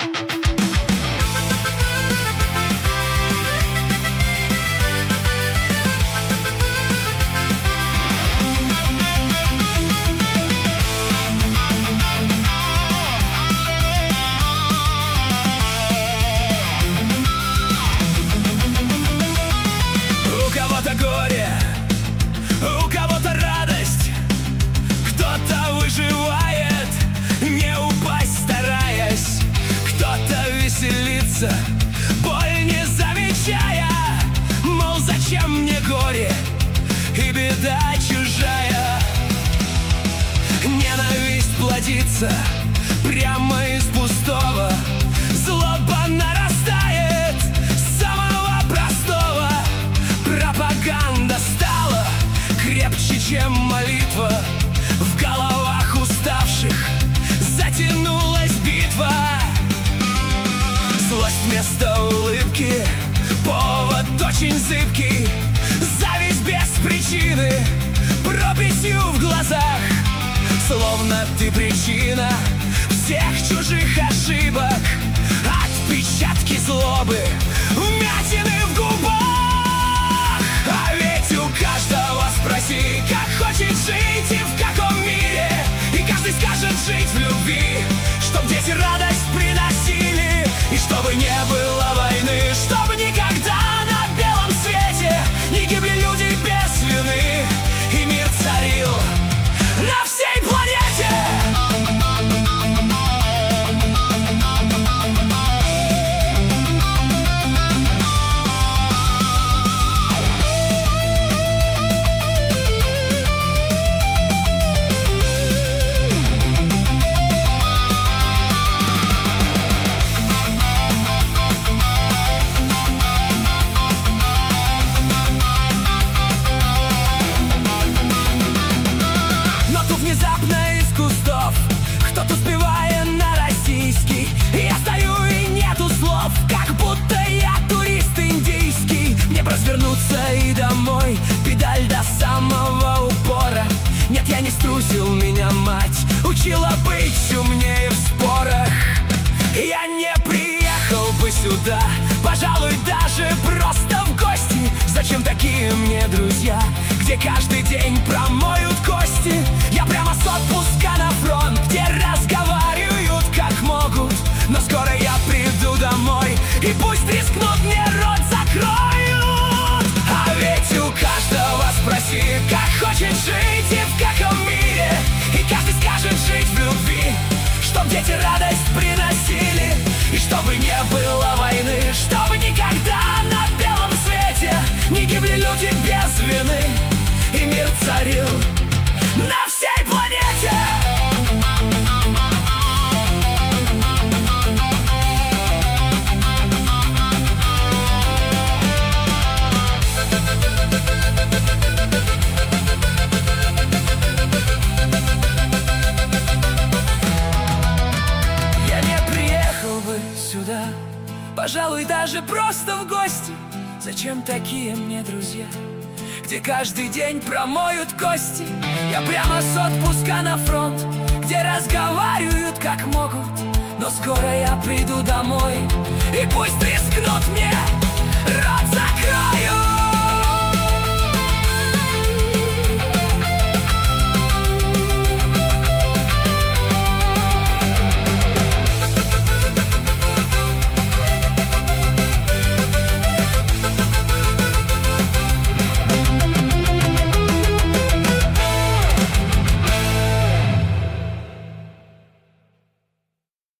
У кого-то горе, у кого-то радость, кто-то выживает, не упасть стараясь, кто-то веселится, боль не замечая. Мол, зачем мне горе и беда чужая? Ненависть плодится прямо из пустого, злоба нарастает с самого простого. Пропаганда стала крепче, чем молитва. В головах уставших затянулась битва. Злость вместо улыбки, повод очень зыбкий. Зависть без причины, прописью в глазах. Словно ты причина всех чужих ошибок. Отпечатки злобы, вмятины в губах. А ведь у каждого спроси, как хочет жить и в каком мире. И каждый скажет жить в любви, чтоб дети радость приносили. И чтобы не было войны, чтобы никогда на белом свете не гибли люди без вины. И мир царил на всей планете. Внезапно из кустов кто-то успевая на российский. Я стою и нету слов, как будто я турист индийский. Мне развернуться и домой, педаль до самого упора. Нет, я не струсил, меня мать учила быть умнее в спорах. Я не приехал бы сюда, пожалуй, даже просто в гости. Зачем такие мне друзья, где каждый день промоют кости? Я прямо с отпуска на фронт, где разговаривают как могут. Но скоро я приду домой, и пусть рискнут, мне рот закроют. А ведь у каждого спроси, как хочет жить и в каком мире. И каждый скажет жить в любви, чтоб дети радость приносили. И чтобы не было войны, чтобы никогда на белом свете не гибли люди без вины. И мир царил на всей планете. Я не приехал бы сюда, пожалуй, даже просто в гости. Зачем такие мне друзья, где каждый день промоют кости? Я прямо с отпуска на фронт, где разговаривают как могут. Но скоро я приду домой, и пусть рискнут, мне рот закроют.